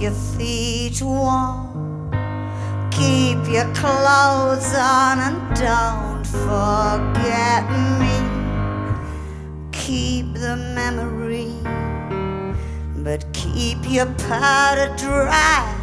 your feet warm, keep your clothes on, and don't forget me. Keep the memory, but keep your powder dry.